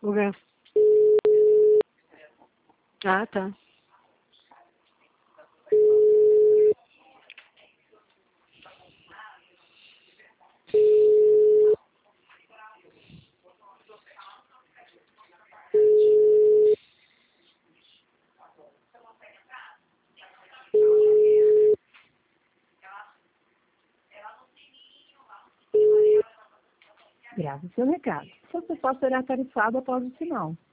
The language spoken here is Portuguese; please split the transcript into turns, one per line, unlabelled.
O quê? Ah, tá.
Grave seu recado. Sua resposta será tarifada após o sinal.